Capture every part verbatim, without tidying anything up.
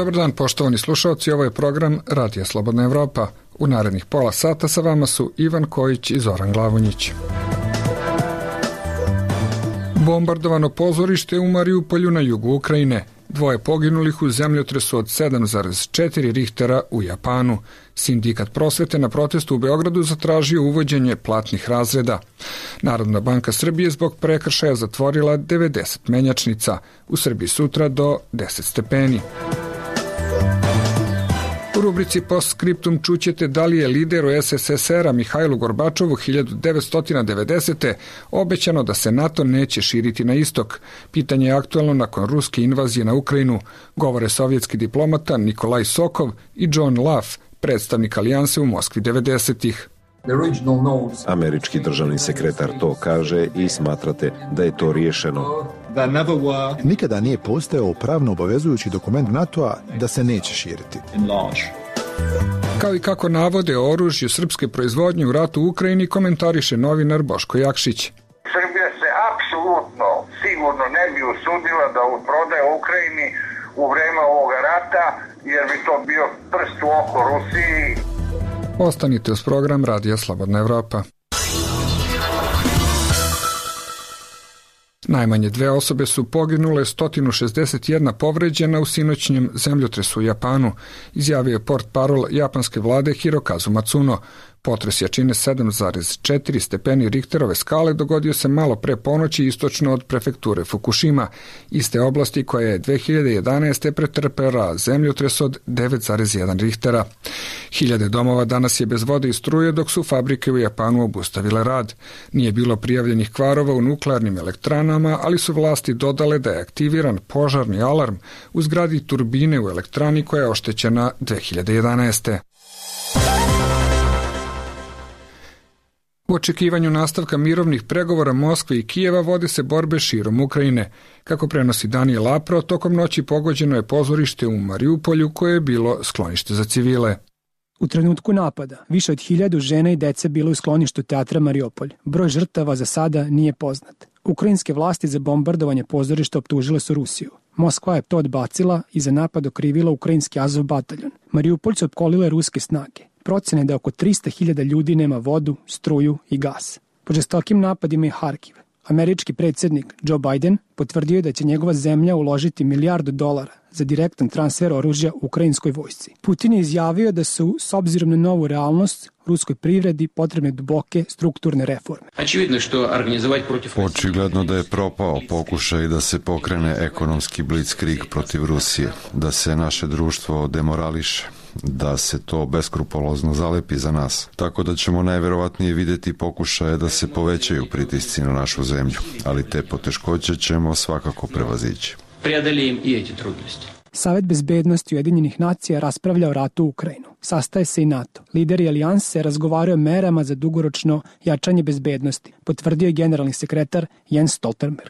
Dobar dan, poštovani slušalci, ovo je program Radija Slobodna Evropa. U narednih pola sata sa vama su Ivan Kojić i Zoran Glavonjić. Bombardovano pozorište u Mariupolju na jugu Ukrajine. Dvoje poginulih u zemljotresu od sedam zarez četiri Richtera u Japanu. Sindikat prosvete na protestu u Beogradu zatražio uvođenje platnih razreda. Narodna banka Srbije zbog prekršaja zatvorila devedeset menjačnica. U Srbiji sutra do deset stepeni. U rubrici Postscriptum čućete da li je lideru es es es era Mihajlu Gorbačovu hiljadu devetsto devedesete. obećano da se NATO neće širiti na istok. Pitanje je aktualno nakon ruske invazije na Ukrajinu. Govore sovjetski diplomata Nikolaj Sokov i John Laff, predstavnik alijanse u Moskvi devedesetih. Američki državni sekretar to kaže i smatrate da je to riješeno. Nikada nije postojao pravno obavezujući dokument NATO-a da se neće širiti. Kao i kako navode o oružju srpske proizvodnje u ratu u Ukrajini, komentariše novinar Boško Jakšić. Srbija se apsolutno sigurno ne bi usudila da prodaje Ukrajini u vreme ovoga rata, jer bi to bio prst u oko Rusiji. Ostanite uz program Radija Slobodna Evropa. Najmanje dve osobe su poginule, sto šezdeset jedna povređena u sinoćnjem zemljotresu u Japanu, izjavio je portparol japanske vlade Hirokazu Matsuno. Potres jačine sedam zarez četiri stepeni Richterove skale dogodio se malo pre ponoći istočno od prefekture Fukushima, iste oblasti koja je dve hiljade jedanaeste. pretrpela zemljotres od devet zarez jedan Richtera. Hiljade domova danas je bez vode i struje, dok su fabrike u Japanu obustavile rad. Nije bilo prijavljenih kvarova u nuklearnim elektranama, ali su vlasti dodale da je aktiviran požarni alarm u zgradi turbine u elektrani koja je oštećena dve hiljade jedanaeste. U očekivanju nastavka mirovnih pregovora Moskve i Kijeva vode se borbe širom Ukrajine. Kako prenosi Daniel Apro, tokom noći pogođeno je pozorište u Mariupolju koje je bilo sklonište za civile. U trenutku napada, više od hiljadu žena i dece bilo u skloništu teatra Mariupolj. Broj žrtava za sada nije poznat. Ukrajinske vlasti za bombardovanje pozorišta optužile su Rusiju. Moskva je to odbacila i za napad okrivila ukrajinski Azov bataljon. Mariupolj su opkolile ruske snage. Procene da oko trista hiljada ljudi nema vodu, struju i gas. Po žestokim napadima je Harkiv. Američki predsjednik Joe Biden potvrdio je da će njegova zemlja uložiti milijardu dolara za direktan transfer oružja ukrajinskoj vojsci. Putin je izjavio da su, s obzirom na novu realnost, ruskoj privredi potrebne duboke strukturne reforme. Očigledno da je propao pokušaj da se pokrene ekonomski blitzkrieg protiv Rusije, da se naše društvo demorališe, da se to beskrupolozno zalepi za nas. Tako da ćemo najverovatnije vidjeti pokušaje da se povećaju pritisci na našu zemlju, ali te poteškoće ćemo svakako prevazići. Savet bezbednosti Ujedinjenih nacija raspravlja o ratu u Ukrajinu. Sastaje se i NATO. Lideri alijanse razgovaraju o merama za dugoročno jačanje bezbednosti, potvrdio je generalni sekretar Jens Stoltenberg.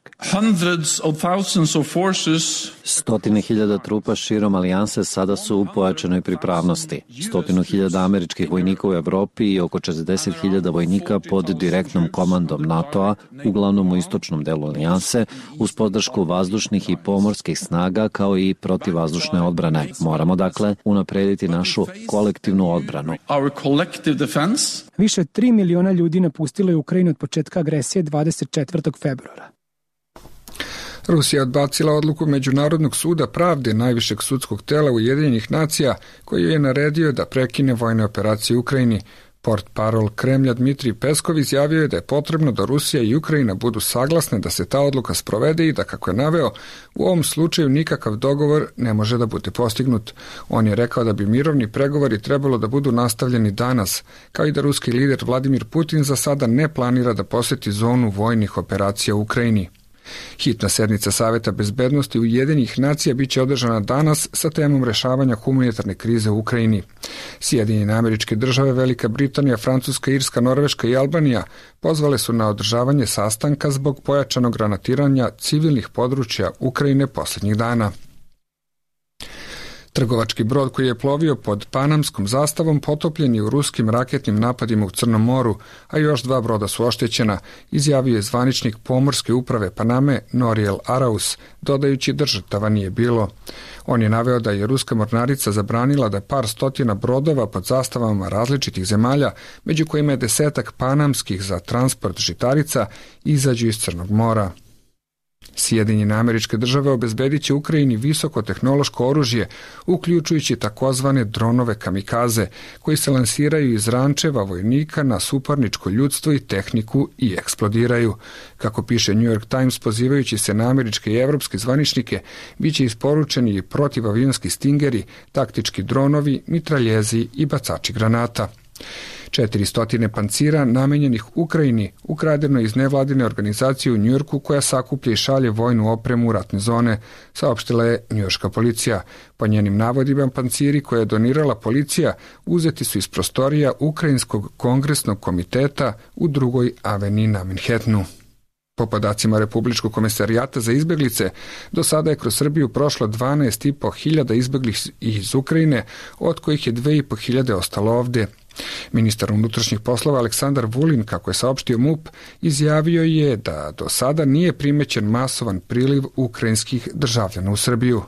Stotine hiljada trupa širom alijanse sada su u pojačanoj pripravnosti. Stotinu hiljada američkih vojnika u Evropi i oko četrdeset hiljada vojnika pod direktnom komandom NATO-a, uglavnom u istočnom delu alijanse, uz podršku vazdušnih i pomorskih snaga kao i protivvazdušne odbrane. Moramo dakle unaprediti našu kolektivnu odbranu. Više od tri miliona ljudi napustilo je Ukrajinu od početka agresije dvadeset četvrtog februara. Rusija je odbacila odluku Međunarodnog suda pravde, najvišeg sudskog tela Ujedinjenih nacija, koji je naredio da prekine vojne operacije u Ukrajini. Portparol Kremlja Dmitrij Peskov izjavio je da je potrebno da Rusija i Ukrajina budu saglasne da se ta odluka sprovede i da, kako je naveo, u ovom slučaju nikakav dogovor ne može da bude postignut. On je rekao da bi mirovni pregovori trebalo da budu nastavljeni danas, kao i da ruski lider Vladimir Putin za sada ne planira da poseti zonu vojnih operacija u Ukrajini. Hitna sednica Saveta bezbednosti Ujedinjenih nacija biće održana danas sa temom rešavanja humanitarne krize u Ukrajini. Sjedinjene Američke Države, Velika Britanija, Francuska, Irska, Norveška i Albanija pozvale su na održavanje sastanka zbog pojačanog granatiranja civilnih područja Ukrajine posljednjih dana. Trgovački brod koji je plovio pod panamskom zastavom potopljen je u ruskim raketnim napadima u Crnom moru, a još dva broda su oštećena, izjavio je zvaničnik pomorske uprave Paname Noriel Arauz, dodajući da žrtava nije bilo. On je naveo da je ruska mornarica zabranila da par stotina brodova pod zastavama različitih zemalja, među kojima je desetak panamskih za transport žitarica, izađu iz Crnog mora. Sjedinjene Američke Države obezbedit će Ukrajini visokotehnološko oružje, uključujući takozvane dronove kamikaze, koji se lansiraju iz rančeva vojnika na suparničko ljudstvo i tehniku i eksplodiraju. Kako piše New York Times, pozivajući se na američke i evropske zvaničnike, bit će isporučeni i protivavionski stingeri, taktički dronovi, mitraljezi i bacači granata. četiristo pancira namenjenih Ukrajini ukradeno iz nevladine organizacije u Njujorku koja sakuplja i šalje vojnu opremu u ratne zone, saopštila je njujorška policija. Po njenim navodima, panciri koje je donirala policija uzeti su iz prostorija Ukrajinskog kongresnog komiteta u drugoj aveniji na Manhattanu. Po podacima Republičkog komesarijata za izbeglice, do sada je kroz Srbiju prošlo dvanaest i po hiljada izbeglih iz Ukrajine, od kojih je dve i po hiljade ostalo ovde. Ministar unutrašnjih poslova Aleksandar Vulin, kako je saopštio MUP, izjavio je da do sada nije primećen masovan priliv ukrajinskih državljana u Srbiju.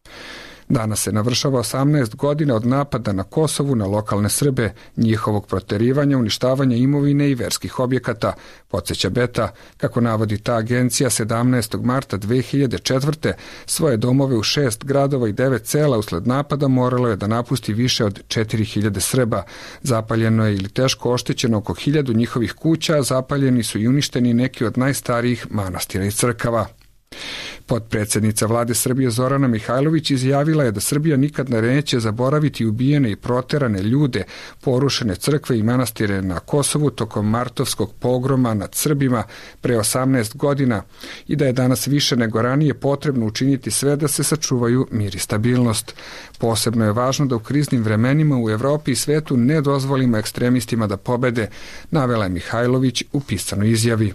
Danas se navršava osamnaest godina od napada na Kosovu na lokalne Srbe, njihovog proterivanja, uništavanja imovine i verskih objekata, podsjeća Beta. Kako navodi ta agencija, sedamnaestog marta dve hiljade četvrte svoje domove u šest gradova i devet sela usled napada moralo je da napusti više od četiri hiljade Srba. Zapaljeno je ili teško oštećeno oko hiljadu njihovih kuća, zapaljeni su i uništeni neki od najstarijih manastira i crkava. Potpredsjednica vlade Srbije Zorana Mihajlović izjavila je da Srbija nikad neće zaboraviti ubijene i proterane ljude, porušene crkve i manastire na Kosovu tokom martovskog pogroma nad Srbima pre osamnaest godina i da je danas više nego ranije potrebno učiniti sve da se sačuvaju mir i stabilnost. Posebno je važno da u kriznim vremenima u Evropi i svetu ne dozvolimo ekstremistima da pobede, navela je Mihajlović u pisanoj izjavi.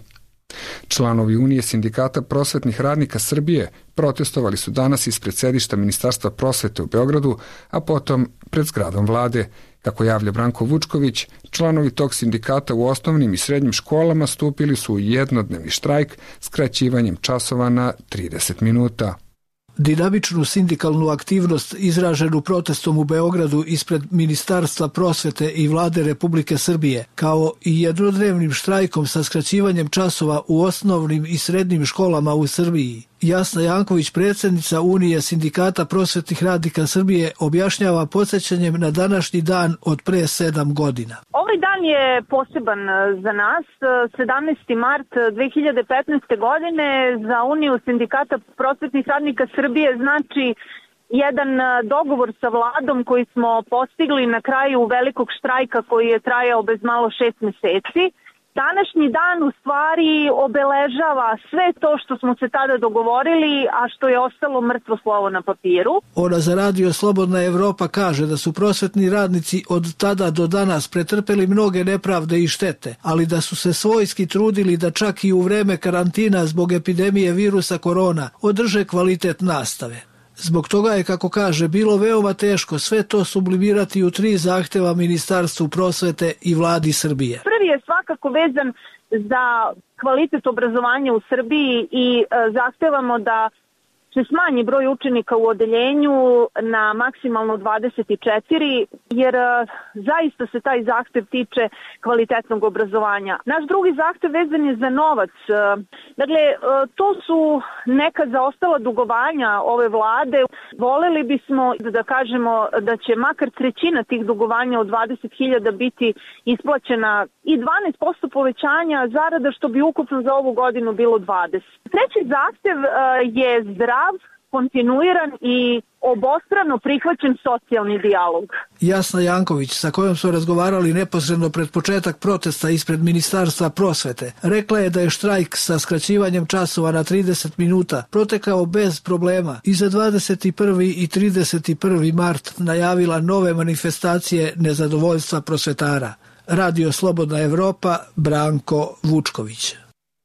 Članovi Unije sindikata prosvetnih radnika Srbije protestovali su danas ispred sedišta Ministarstva prosvete u Beogradu, a potom pred zgradom vlade. Kako javlja Branko Vučković, članovi tog sindikata u osnovnim i srednjim školama stupili su u jednodnevni štrajk skraćivanjem časova na trideset minuta. Dinamičnu sindikalnu aktivnost izraženu protestom u Beogradu ispred Ministarstva prosvete i vlade Republike Srbije, kao i jednodnevnim štrajkom sa skraćivanjem časova u osnovnim i srednjim školama u Srbiji, Jasna Janković, predsjednica Unije sindikata prosvetnih radnika Srbije, objašnjava podsjećanjem na današnji dan od pre sedam godina. Ovaj dan je poseban za nas. sedamnaesti mart dve hiljade petnaeste. godine za Uniju sindikata prosvetnih radnika Srbije znači jedan dogovor sa vladom koji smo postigli na kraju velikog štrajka koji je trajao bez malo šest meseci. Današnji dan u stvari obeležava sve to što smo se tada dogovorili, a što je ostalo mrtvo slovo na papiru. Ona za radio Slobodna Evropa kaže da su prosvetni radnici od tada do danas pretrpeli mnoge nepravde i štete, ali da su se svojski trudili da čak i u vreme karantina zbog epidemije virusa korona održe kvalitet nastave. Zbog toga je, kako kaže, bilo veoma teško sve to sublimirati u tri zahteva Ministarstvu prosvete i vladi Srbije. Prvi je svakako vezan za kvalitet obrazovanja u Srbiji i e, zahtevamo da se smanji broj učenika u odeljenju na maksimalno dvadeset četiri, jer e, zaista se taj zahtev tiče kvalitetnog obrazovanja. Naš drugi zahtev vezan je za novac. E, dakle, e, to su neka zaostala dugovanja ove vlade. Voleli bismo da kažemo da će makar trećina tih dugovanja od dvadeset hiljada biti isplaćena i dvanaest posto povećanja zarada, što bi ukupno za ovu godinu bilo dvadeset. Treći zahtev e, je zdrav, kontinuiran i obostrano prihvaćen socijalni dijalog. Jasna Janković, sa kojom su razgovarali neposredno pred početak protesta ispred Ministarstva prosvete, rekla je da je štrajk sa skraćivanjem časova na trideset minuta protekao bez problema i za dvadeset prvi i trideset prvi mart najavila nove manifestacije nezadovoljstva prosvetara. Radio Slobodna Evropa, Branko Vučković.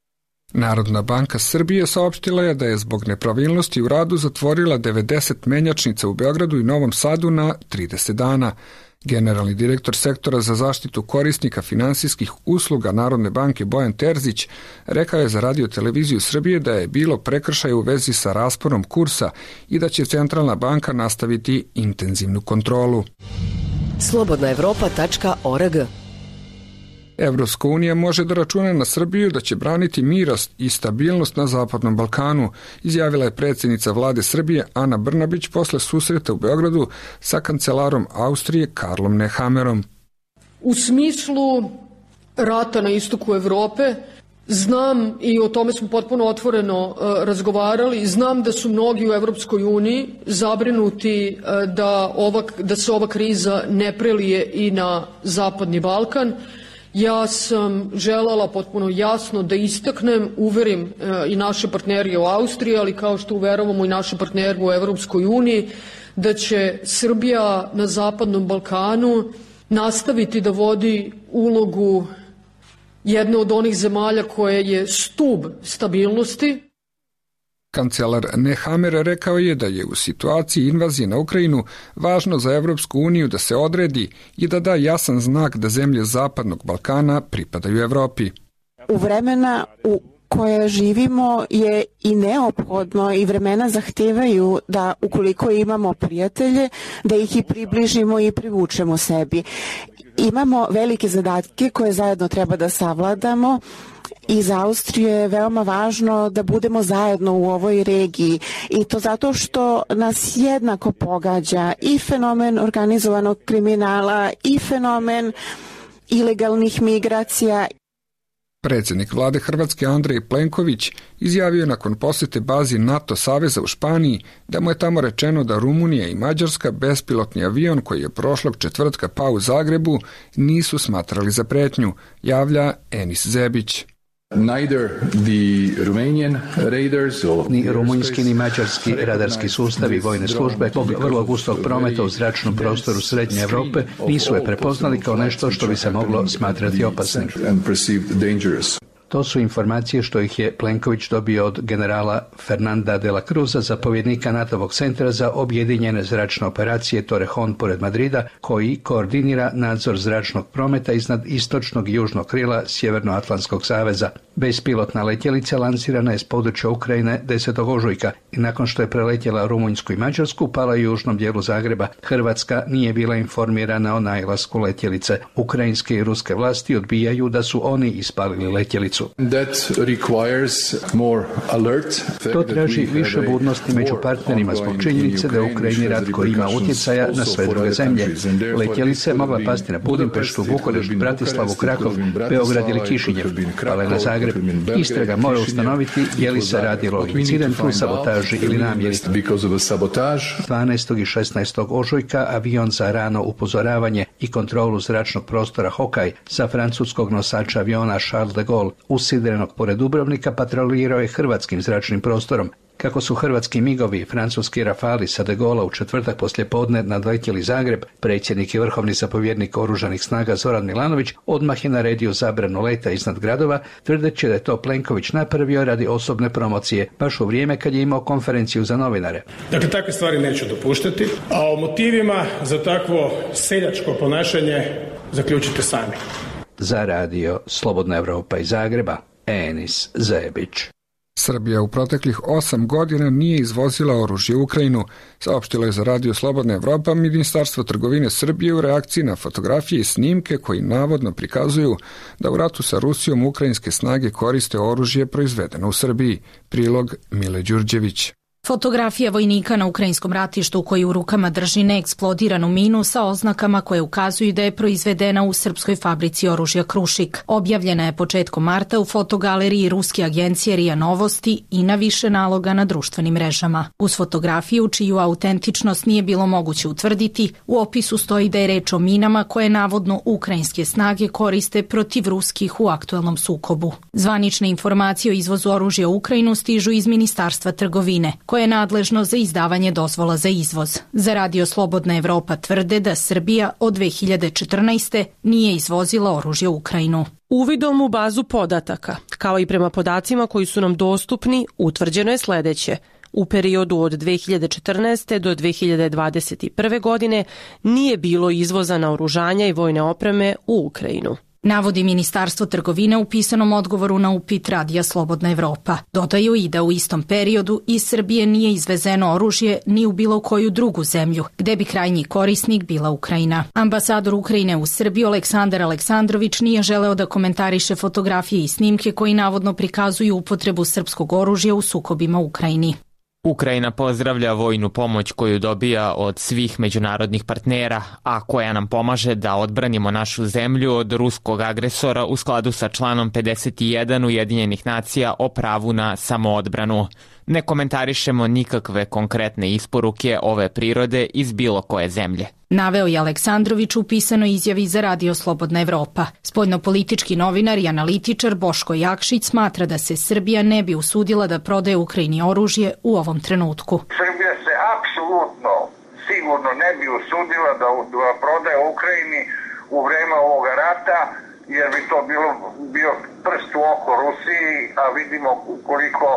Narodna banka Srbije saopštila je da je zbog nepravilnosti u radu zatvorila devedeset menjačnica u Beogradu i Novom Sadu na trideset dana. Generalni direktor sektora za zaštitu korisnika finansijskih usluga Narodne banke Bojan Terzić rekao je za Radio televiziju Srbije da je bilo prekršaja u vezi sa rasporom kursa i da će Centralna banka nastaviti intenzivnu kontrolu. slobodna evropa tačka org Evropska unija može da računa na Srbiju da će braniti mirost i stabilnost na Zapadnom Balkanu, izjavila je predsjednica vlade Srbije Ana Brnabić posle susreta u Beogradu sa kancelarom Austrije Karlom Nehammerom. U smislu rata na istoku Evrope, znam i o tome smo potpuno otvoreno uh, razgovarali, znam da su mnogi u Evropskoj uniji zabrinuti uh, da, ova, da se ova kriza ne prelije i na Zapadni Balkan. Ja sam želala potpuno jasno da istaknem, uverim e, i naše partnere u Austriji, ali kao što uveravamo i naše partnere u Evropskoj uniji, da će Srbija na Zapadnom Balkanu nastaviti da vodi ulogu jedne od onih zemalja koja je stub stabilnosti. Kancelar Nehammer rekao je da je u situaciji invazije na Ukrajinu važno za Evropsku uniju da se odredi i da da jasan znak da zemlje Zapadnog Balkana pripadaju Evropi. U vremena u koje živimo je i neophodno i vremena zahtevaju da ukoliko imamo prijatelje, da ih i približimo i privučemo sebi. Imamo velike zadatke koje zajedno treba da savladamo. I za Austriju je veoma važno da budemo zajedno u ovoj regiji i to zato što nas jednako pogađa i fenomen organizovanog kriminala i fenomen ilegalnih migracija. Predsjednik vlade Hrvatske Andrej Plenković izjavio je nakon posjete bazi NATO saveza u Španiji da mu je tamo rečeno da Rumunija i Mađarska bespilotni avion koji je prošlog četvrtka pao u Zagrebu nisu smatrali za pretnju, javlja Enis Zebić. Ni rumunjski ni mađarski radarski sustavi vojne službe zbog vrlo gustog prometa u zračnom prostoru Srednje Evrope nisu je prepoznali kao nešto što bi se moglo smatrati opasnim. To su informacije što ih je Plenković dobio od generala Fernanda de la Cruza, zapovjednika NATO-vog centra za objedinjene zračne operacije Torrejon pored Madrida, koji koordinira nadzor zračnog prometa iznad istočnog i južnog krila Sjevernoatlantskog saveza. Bespilotna letjelica lansirana je s područja Ukrajine desetog ožujka i nakon što je preletjela Rumunjsku i Mađarsku, pala u južnom dijelu Zagreba. Hrvatska nije bila informirana o najlasku letjelice. Ukrajinske i ruske vlasti odbijaju da su oni ispalili letjelicu. To traži više budnosti među partnerima zbog činjenice da Ukrajini rat koji ima utjecaja na sve druge zemlje. Letjelica je mogla pasti na Budimpeštu, Bukurešt, Bratislavu, Krakov, Beograd ili Kišinjev, ali na Zagreb. Istraga mora ustanoviti je li se radilo o incidentu, sabotaži ili namjeri. dvanaestog i šesnaestog ožujka avion za rano upozoravanje i kontrolu zračnog prostora Hokaj sa francuskog nosača aviona Charles de Gaulle usidrenog pored Dubrovnika patrolirao je hrvatskim zračnim prostorom. Kako su hrvatski migovi i francuski Rafali sa de Gaulla u četvrtak poslijepodne nadletjeli Zagreb, predsjednik i vrhovni zapovjednik oružanih snaga Zoran Milanović odmah je naredio zabranu leta iznad gradova, tvrdeći da je to Plenković napravio radi osobne promocije, baš u vrijeme kad je imao konferenciju za novinare. Dakle, takve stvari neću dopuštati, a o motivima za takvo seljačko ponašanje zaključite sami. Za radio Slobodna Evropa iz Zagreba, Enis Zebić. Srbija u proteklih osam godina nije izvozila oružje u Ukrajinu, saopštilo je za radio Slobodna Evropa Ministarstvo trgovine Srbije u reakciji na fotografije i snimke koji navodno prikazuju da u ratu sa Rusijom ukrajinske snage koriste oružje proizvedeno u Srbiji. Prilog Mile Đurđević. Fotografija vojnika na ukrajinskom ratištu koji u rukama drži neeksplodiranu minu sa oznakama koje ukazuju da je proizvedena u srpskoj fabrici oružja Krušik. Objavljena je početkom marta u fotogaleriji ruske agencije RIA Novosti i na više naloga na društvenim mrežama. Uz fotografiju, čiju autentičnost nije bilo moguće utvrditi, u opisu stoji da je reč o minama koje navodno ukrajinske snage koriste protiv ruskih u aktuelnom sukobu. Zvanične informacije o izvozu oružja u Ukrajinu stižu iz Ministarstva trgovine, koje je nadležno za izdavanje dozvola za izvoz. Za radio Slobodna Evropa tvrde da Srbija od dve hiljade četrnaeste. nije izvozila oružje u Ukrajinu. Uvidom u bazu podataka, kao i prema podacima koji su nam dostupni, utvrđeno je sledeće. U periodu od dve hiljade četrnaeste. do dve hiljade dvadeset prve. godine nije bilo izvoza naoružanja i vojne opreme u Ukrajinu. Navodi Ministarstvo trgovine u pisanom odgovoru na upit Radija Slobodna Evropa. Dodaju i da u istom periodu iz Srbije nije izvezeno oružje ni u bilo koju drugu zemlju, gde bi krajnji korisnik bila Ukrajina. Ambasador Ukrajine u Srbiji Aleksandar Aleksandrović nije želeo da komentariše fotografije i snimke koji navodno prikazuju upotrebu srpskog oružja u sukobima u Ukrajini. Ukrajina pozdravlja vojnu pomoć koju dobija od svih međunarodnih partnera, a koja nam pomaže da odbranimo našu zemlju od ruskog agresora u skladu sa članom pedeset jedan Ujedinjenih nacija o pravu na samoodbranu. Ne komentarišemo nikakve konkretne isporuke ove prirode iz bilo koje zemlje. Naveo je Aleksandrović u pisanoj izjavi za Radio Slobodna Evropa. Spoljnopolitički novinar i analitičar Boško Jakšić smatra da se Srbija ne bi usudila da prodaje Ukrajini oružje u ovom trenutku. Srbija se apsolutno sigurno ne bi usudila da prodaje Ukrajini u vreme ovoga rata, jer bi to bilo bio prst u oko Rusiji, a vidimo koliko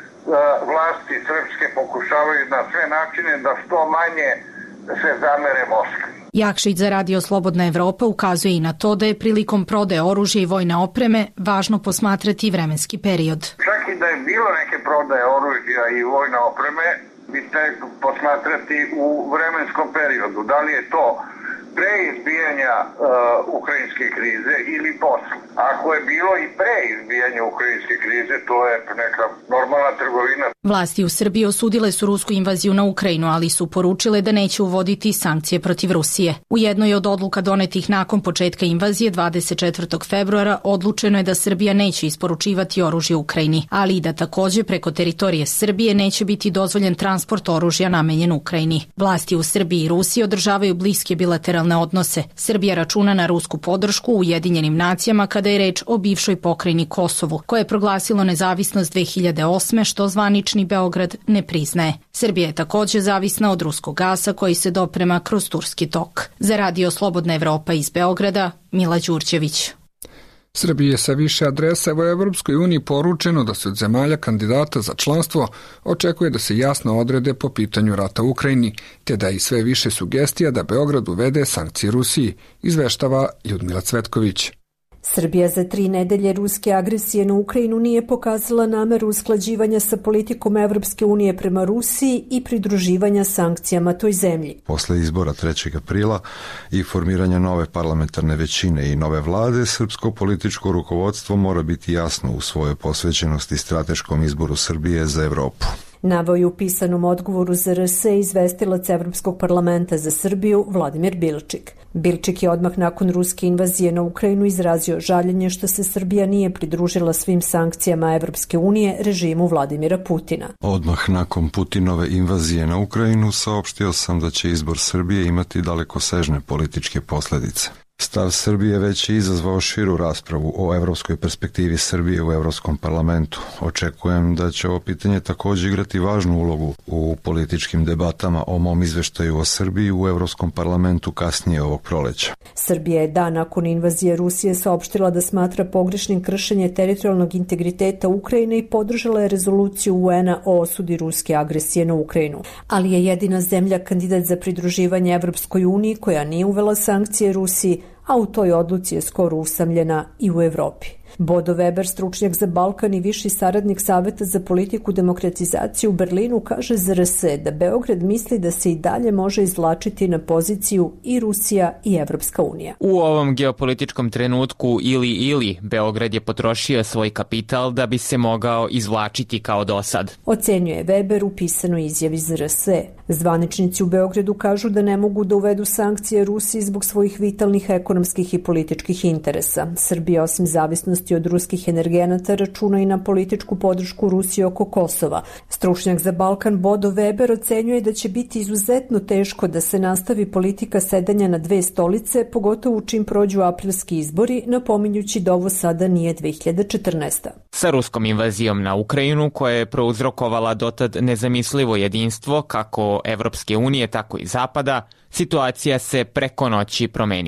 vlasti srpske pokušavaju na sve načine da što manje se zamere Moskvi. Jakšić za Radio Slobodna Evropa ukazuje i na to da je prilikom prodaje oružja i vojne opreme važno posmatrati vremenski period. Čak i da je bilo neke prodaje oružja i vojne opreme, bi tek posmatrati u vremenskom periodu. Da li je to pre izbijanja uh, ukrajinske krize ili posle. Ako je bilo i pre izbijanja ukrajinske krize, to je neka normalna trgovina. Vlasti u Srbiji osudile su rusku invaziju na Ukrajinu, ali su poručile da neće uvoditi sankcije protiv Rusije. U jednoj od odluka donetih nakon početka invazije dvadeset četvrtog februara odlučeno je da Srbija neće isporučivati oružje Ukrajini, ali i da takođe preko teritorije Srbije neće biti dozvoljen transport oružja namenjen Ukrajini. Vlasti u Srbiji i Rusiji održavaju bliske bilateralne odnose. Srbija računa na rusku podršku u Ujedinjenim nacijama kada je reč o bivšoj pokrajini Kosovu, koje je proglasilo nezavisnost dve hiljade osme. što zvanični Beograd ne priznaje. Srbija je takođe zavisna od ruskog gasa koji se doprema kroz Turski tok. Za Radio Slobodna Evropa iz Beograda, Mila Đurđević. Srbiji je sa više adresa u Evropskoj uniji poručeno da se od zemalja kandidata za članstvo očekuje da se jasno odrede po pitanju rata u Ukrajini, te da i sve više sugestija da Beograd uvede sankcije Rusiji, izveštava Ljudmila Cvetković. Srbija za tri nedelje ruske agresije na Ukrajinu nije pokazala nameru usklađivanja sa politikom Evropske unije prema Rusiji i pridruživanja sankcijama toj zemlji. Posle izbora trećeg aprila i formiranja nove parlamentarne većine i nove vlade, srpsko političko rukovodstvo mora biti jasno u svojoj posvećenosti strateškom izboru Srbije za Evropu. Navao je u pisanom odgovoru za R S izvestilac Evropskog parlamenta za Srbiju Vladimir Bilčik. Bilčik je odmah nakon ruske invazije na Ukrajinu izrazio žaljenje što se Srbija nije pridružila svim sankcijama Evropske unije režimu Vladimira Putina. Odmah nakon Putinove invazije na Ukrajinu saopštio sam da će izbor Srbije imati dalekosežne političke posledice. Stav Srbije već je izazvao širu raspravu o evropskoj perspektivi Srbije u Evropskom parlamentu. Očekujem da će ovo pitanje takođe igrati važnu ulogu u političkim debatama o mom izveštaju o Srbiji u Evropskom parlamentu kasnije ovog proleća. Srbija je dan nakon invazije Rusije saopštila da smatra pogrešnim kršenje teritorijalnog integriteta Ukrajine i podržala je rezoluciju U N-a o osudi ruske agresije na Ukrajinu. Ali je jedina zemlja kandidat za pridruživanje Evropskoj uniji koja nije uvela sankcije Rusiji, a u toj odluci je skoro usamljena i u Evropi. Bodo Weber, stručnjak za Balkan i viši saradnik Saveta za politiku demokratizacije u Berlinu, kaže za R S da Beograd misli da se i dalje može izvlačiti na poziciju i Rusija i Evropska unija. U ovom geopolitičkom trenutku ili ili Beograd je potrošio svoj kapital da bi se mogao izvlačiti kao do sad. Ocenjuje Weber u pisanoj izjavi za R S. Zvaničnici u Beogradu kažu da ne mogu da uvedu sankcije Rusiji zbog svojih vitalnih ekonomskih i političkih interesa. Srbija osim zavisnosti od ruskih energenata računa i na političku podršku Rusije oko Kosova. Stručnjak za Balkan Bodo Weber ocenjuje da će biti izuzetno teško da se nastavi politika sedanja na dve stolice, pogotovo čim prođu aprilski izbori, napominjući da ovo sada nije dve hiljade četrnaesta. Sa ruskom invazijom na Ukrajinu, koja je prouzrokovala dotad nezamislivo jedinstvo kako Evropske unije, tako i Zapada, situacija se preko noći promenila.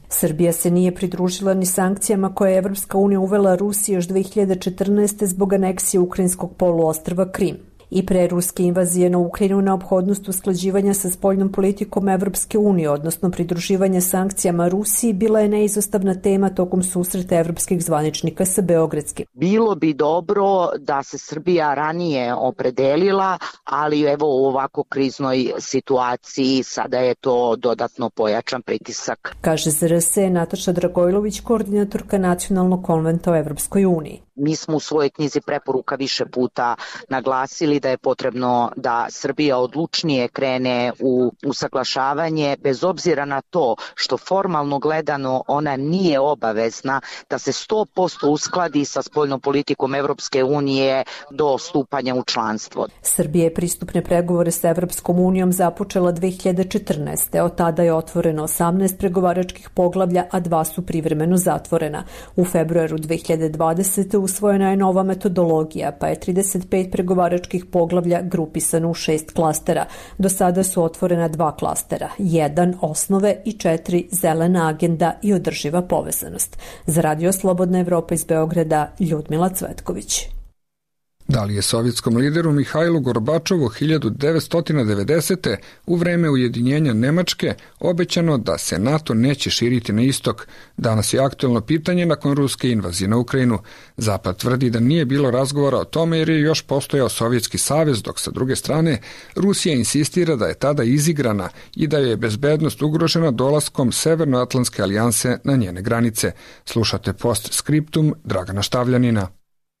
Srbija se nije pridružila ni sankcijama koje je Evropska unija uvela Rusiji još dve hiljade četrnaeste. zbog aneksije ukrajinskog poluostrva Krim. I pre ruske invazije na Ukrajinu neophodnost usklađivanja sa spoljnom politikom Evropske unije, odnosno pridruživanja sankcijama Rusiji, bila je neizostavna tema tokom susreta evropskih zvaničnika sa beogradskim. Bilo bi dobro da se Srbija ranije opredelila, ali evo u ovako kriznoj situaciji sada je to dodatno pojačan pritisak. Kaže Z R S Nataša Dragojlović, koordinatorka Nacionalnog konventa o Evropskoj uniji. Mi smo u svojoj knjizi preporuka više puta naglasili da je potrebno da Srbija odlučnije krene u usaglašavanje, bez obzira na to što formalno gledano ona nije obavezna da se sto posto uskladi sa spoljnom politikom Evropske unije do stupanja u članstvo. Srbija je pristupne pregovore sa Evropskom unijom započela dve hiljade četrnaeste. Od tada je otvoreno osamnaest pregovaračkih poglavlja, a dva su privremeno zatvorena. U februaru dve hiljade dvadesete. usvojena je nova metodologija, pa je trideset pet pregovaračkih poglavlja grupisano u šest klastera. Do sada su otvorena dva klastera, jedan osnove i četiri zelena agenda i održiva povezanost. Za Radio Slobodna Evropa iz Beograda, Ljudmila Cvetković. Da li je sovjetskom lideru Mihajlu Gorbačovu hiljadu devetsto devedesete. u vreme ujedinjenja Nemačke obećano da se NATO neće širiti na istok? Danas je aktuelno pitanje nakon ruske invazije na Ukrajinu. Zapad tvrdi da nije bilo razgovora o tome jer je još postojao Sovjetski savez, dok sa druge strane Rusija insistira da je tada izigrana i da je bezbednost ugrožena dolaskom Severnoatlantske alijanse na njene granice. Slušate post skriptum Dragana Štavljanina.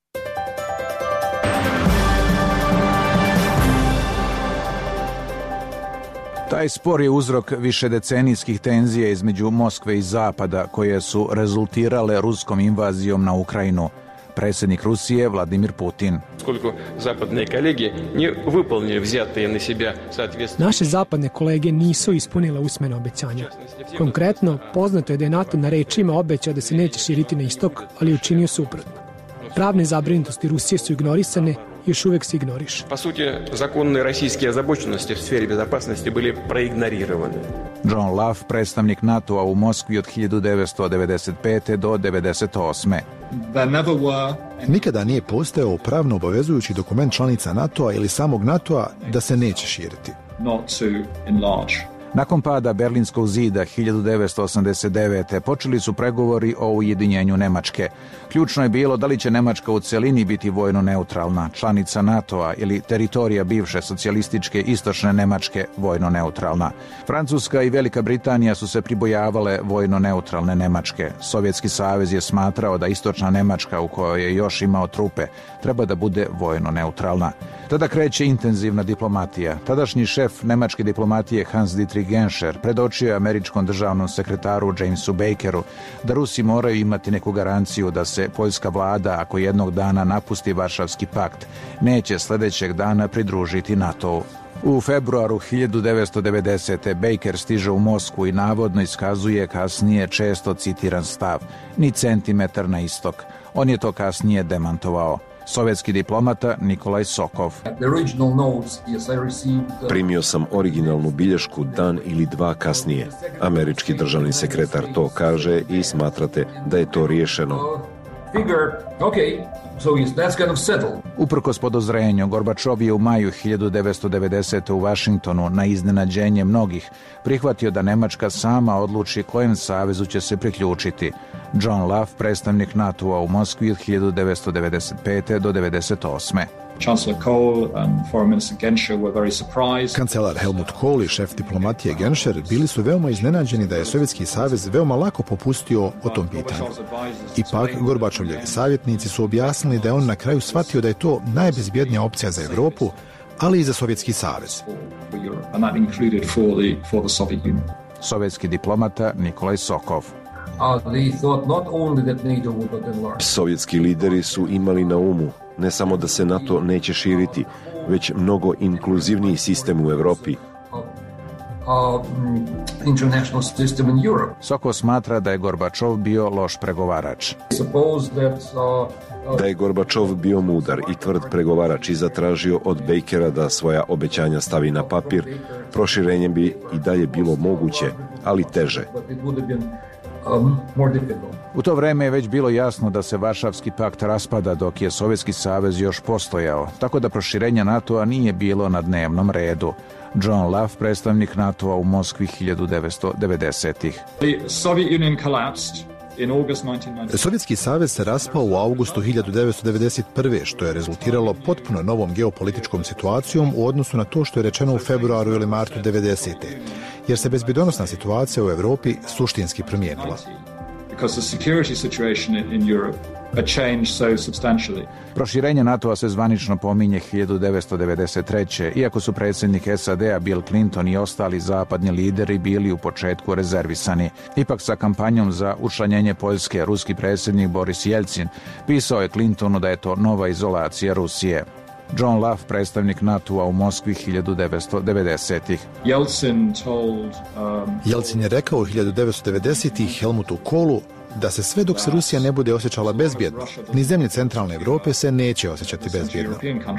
Taj spor je uzrok višedecenijskih tenzija između Moskve i Zapada koje su rezultirale ruskom invazijom na Ukrajinu. Predsjednik Rusije Vladimir Putin. Naše zapadne kolege nisu ispunile usmene obećanja. Konkretno, poznato je da je NATO na rečima obećao da se neće širiti na istok, ali učinio suprotno. Pravne zabrinutosti Rusije su ignorisane, još uvek se ignoriše. Po suti, zakonne российские озабоченности в сфере безопасности были проигнорированы. John Love, predstavnik NATO-a u Moskvi od hiljadu devetsto devedeset pete. do devedeset osme. Nikada nije postojao pravno obavezujući dokument članica NATO-a ili samog NATO-a da se neće širiti. Nakon pada Berlinskog zida hiljadu devetsto osamdeset devete. počeli su pregovori o ujedinjenju Nemačke. Ključno je bilo da li će Nemačka u celini biti vojno neutralna, članica NATO-a ili teritorija bivše socijalističke istočne Nemačke vojno neutralna. Francuska i Velika Britanija su se pribojavale vojno neutralne Nemačke. Sovjetski savez je smatrao da istočna Nemačka, u kojoj je još imao trupe, treba da bude vojno neutralna. Tada kreće intenzivna diplomatija. Tadašnji šef nemačke diplomatije Hans-Dietrich Genscher predočio je američkom državnom sekretaru Jamesu Bakeru da Rusi moraju imati neku garanciju da se poljska vlada, ako jednog dana napusti Varšavski pakt, neće sljedećeg dana pridružiti NATO-u. U februaru hiljadu devetsto devedesete. Baker stiže u Moskvu i navodno iskazuje kasnije često citiran stav, ni centimetar na istok. On je to kasnije demantovao. Sovjetski diplomata Nikolaj Sokov. Primio sam originalnu bilješku dan ili dva kasnije. Američki državni sekretar to kaže i smatrate da je to riješeno. Uprkos podozrenju, Gorbačov je u maju hiljadu devetsto devedesete. u Vašingtonu na iznenađenje mnogih prihvatio da Nemačka sama odluči kojem savezu će se priključiti. John Love, predstavnik NATO-a u Moskvi od hiljadu devetsto devedeset pete. do devedeset osme. Kancelar Helmut Kohl i šef diplomatije Genscher bili su veoma iznenađeni da je Sovjetski savez veoma lako popustio o tom pitanju. Ipak, Gorbačovljevi savjetnici su objasnili da je on na kraju shvatio da je to najbezbjednija opcija za Evropu, ali i za Sovjetski savez. Sovjetski diplomata Nikolaj Sokov. Sovjetski lideri su imali na umu ne samo da se NATO neće širiti, već mnogo inkluzivniji sistem u Evropi. Sokov smatra da je Gorbačov bio loš pregovarač. Da je Gorbačov bio mudar i tvrd pregovarač i zatražio od Bakera da svoja obećanja stavi na papir, proširenjem bi i dalje bilo moguće, ali teže. U to vreme je već bilo jasno da se Varšavski pakt raspada dok je Sovjetski savez još postojao, tako da proširenja NATO-a nije bilo na dnevnom redu. John Love, predstavnik NATO-a u Moskvi hiljadu devetsto devedesetih. Sovjetski savez se raspao u avgustu hiljadu devetsto devedeset prve. što je rezultiralo potpuno novom geopolitičkom situacijom u odnosu na to što je rečeno u februaru ili martu devedesete. jer se bezbjednosna situacija u Evropi suštinski promijenila. Proširenje NATO-a se zvanično pominje hiljadu devetsto devedeset treće. Iako su predsjednik S A D-a Bill Clinton i ostali zapadni lideri bili u početku rezervisani. Ipak sa kampanjom za učlanjenje Poljske, ruski predsjednik Boris Jelcin pisao je Clintonu da je to nova izolacija Rusije. John Love, predstavnik NATO-a u Moskvi hiljadu devetsto devedesetih. Jelcin um... je rekao u hiljadu devetsto devedesetih Helmutu Kohlu da se sve dok se Rusija ne bude osjećala bezbjedno, ni zemlje centralne Evrope se neće osjećati bezbjedno.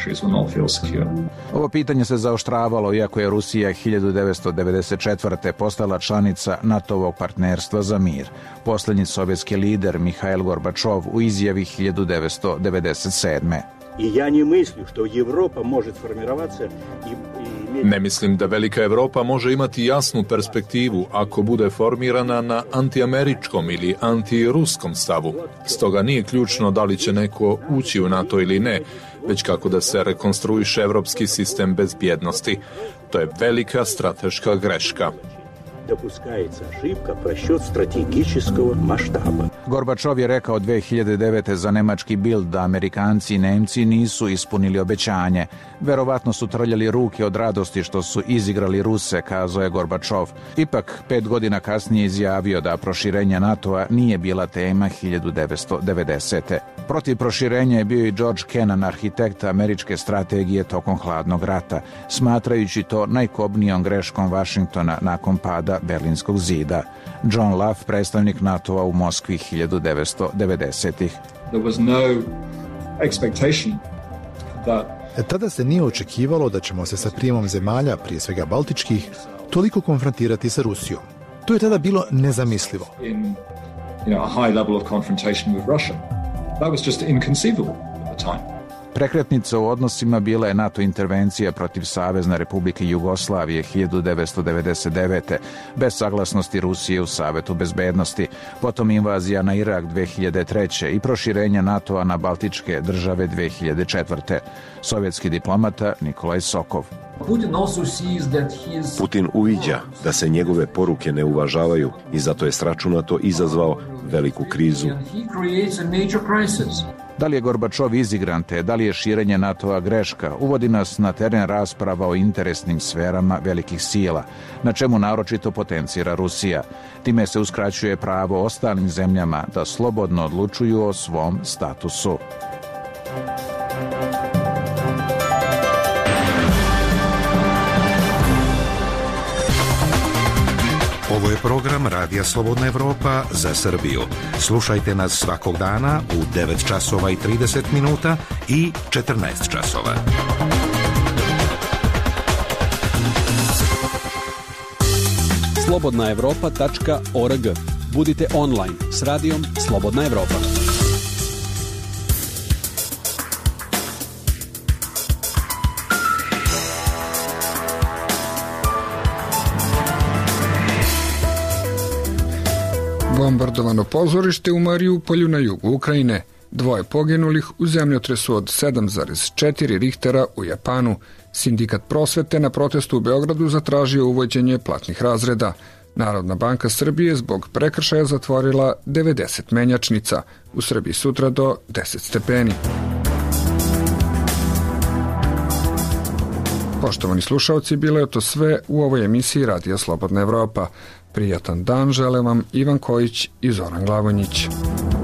Ovo pitanje se zaoštravalo iako je Rusija hiljadu devetsto devedeset četvrte. postala članica NATO-ovog partnerstva za mir. Posljednji sovjetski lider Mihail Gorbačov u izjavi hiljadu devetsto devedeset sedme. I ja ne mislim što Evropa može formirovati. Ne mislim da velika Evropa može imati jasnu perspektivu ako bude formirana na antiameričkom ili antiruskom stavu. Stoga nije ključno da li će neko ući u NATO ili ne, već kako da se rekonstruiše evropski sistem bezbjednosti. To je velika strateška greška. Допускается ошибка, просчет стратегического масштаба. Gorbačov je rekao dve hiljade devete. za nemački Bild da Amerikanci i Nemci nisu ispunili obećanje. Verovatno su trljali ruke od radosti što su izigrali Ruse, kazao je Gorbačov. Ipak, pet godina kasnije izjavio da proširenje NATO-a nije bila tema hiljadu devetsto devedesete. Protiv proširenja je bio i George Kennan, arhitekt američke strategije tokom hladnog rata, smatrajući to najkobnijom greškom Vašingtona nakon pada Berlinskog zida. John Love, predstavnik NATO-a u Moskvi hiljadu devetsto devedesetih. Tada se nije očekivalo da ćemo se sa prijemom zemalja, prije svega baltičkih, toliko konfrontirati sa Rusijom. To je tada bilo nezamislivo. In, you know, a high level of confrontation with Russia. That was just inconceivable at the time. Prekretnica u odnosima bila je NATO intervencija protiv Savezne Republike Jugoslavije hiljadu devetsto devedeset devete. bez saglasnosti Rusije u Savetu bezbednosti, potom invazija na Irak dve hiljade treće. i proširenje NATO-a na Baltičke države dve hiljade četvrte. Sovjetski diplomata Nikolaj Sokov. Putin uviđa da se njegove poruke ne uvažavaju i zato je sračunato izazvao veliku krizu. Da li je Gorbačov izigran te, da li je širenje NATO-a greška, uvodi nas na teren rasprava o interesnim sferama velikih sila, na čemu naročito potencira Rusija. Time se uskraćuje pravo ostalim zemljama da slobodno odlučuju o svom statusu. Ovo je program Radija Slobodna Evropa za Srbiju. Slušajte nas svakog dana u devet časova i trideset minuta i četrnaest časova. slobodna evropa tačka org. Budite online s radijom Slobodna Evropa. Bombardovano pozorište u Marijupolju na jugu Ukrajine. Dvoje poginulih u zemljotresu od sedam zarez četiri Richtera u Japanu. Sindikat prosvete na protestu u Beogradu zatražio uvođenje platnih razreda. Narodna banka Srbije zbog prekršaja zatvorila devedeset menjačnica. U Srbiji sutra do deset stepeni. Poštovani slušalci, bilo je to sve u ovoj emisiji Radija Slobodna Evropa. Prijatan dan žele vam Ivan Kojić i Zoran Glavonjić.